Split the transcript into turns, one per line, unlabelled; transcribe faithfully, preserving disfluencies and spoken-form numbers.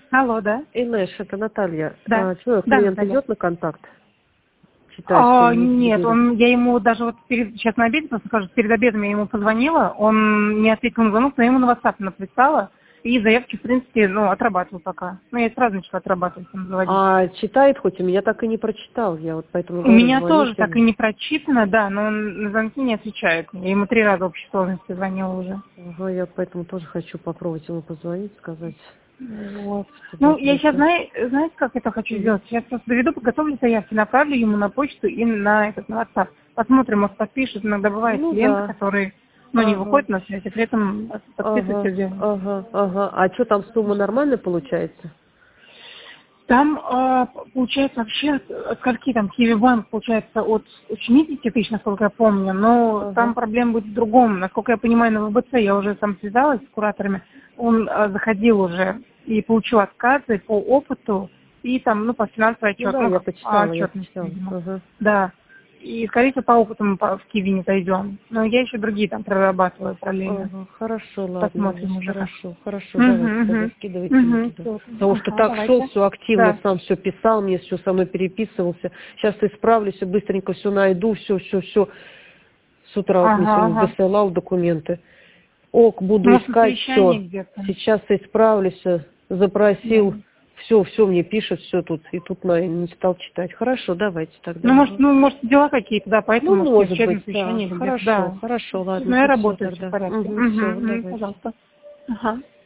Алло, да?
Инеш, это Наталья.
Да.
А, человек,
Да,
клиент
Наталья.
идет на контакт? Читаешь,
А,
что не
нет,
видели?
он, я ему даже вот перед, сейчас на обеде, просто скажу, перед обедом я ему позвонила, он не ответил на звонок, но я ему на WhatsApp написала, и заявки, в принципе, ну, отрабатываю пока. Ну, я сразу начала отрабатывать, там, заводить.
А читает хоть? У меня так и не прочитал. Я вот поэтому
У
говорю,
меня тоже
звоните.
так и не прочитано, да, но он на звонки не отвечает. Я ему три раза в общей сложности звонила уже.
Ага, я поэтому тоже хочу попробовать ему позвонить, сказать,
Вот.
чтобы
Ну, я сейчас,
ответил.
знаете, знаете, как это хочу
Мгм.
сделать? Сейчас просто доведу, подготовлю заявки, направлю ему на почту и на этот, на WhatsApp. Посмотрим, может, подпишет. Иногда бывают
Ну
клиенты,
да.
которые, ну, не
Ага.
выходят на связь, и при этом подписывают
Ага.
все дело.
Ага. Ага. А что там сумма нормальная получается?
Там, а, получается, вообще, от от скольки там Киевбанк, получается, от семидесяти тысяч, насколько я помню, но там
Ага.
проблема будет в другом. Насколько я понимаю, на ВБЦ я уже там связалась с кураторами, он а, заходил уже и получил отказы по опыту и там, ну, по финансовой
Ну
отчет,
да,
ну,
я
как,
почитала, я
отчетности,
почитала.
видимо.
Ага.
Да. И, скорее всего, по опыту мы по- в Киеве не зайдем. Но я еще другие там прорабатываю параллельно.
Ага, хорошо, ладно,
Посмотрим
Инесс,
уже как.
хорошо, хорошо, давайте
Угу,
тогда
угу.
скидывайте мне
Угу.
туда.
Всё.
Потому что
Ага,
так шел,
давайте.
все активно,
Да.
сам все писал, мне все со мной переписывался. Сейчас исправлюсь, быстренько все найду, все, все, все. С утра вот мне
Ага,
сегодня
ага.
досылал документы. Ок, буду
Может, на
искать
совещании
все.
где-то.
Сейчас исправлюсь,
Да.
запросил, все, все мне пишет, все тут. И тут на, не стал читать. Хорошо, давайте тогда.
Ну, может,
Ага.
ну, может, дела какие-то, да, поэтому,
Ну,
может, не
может
отвечать на
быть, да.
совещании или где-то,
Хорошо,
да.
хорошо, ладно,
Ну, я
тут все
работаю, все в
тогда.
порядке.
Угу,
Угу,
все,
угу,
давайте.
пожалуйста. Ага.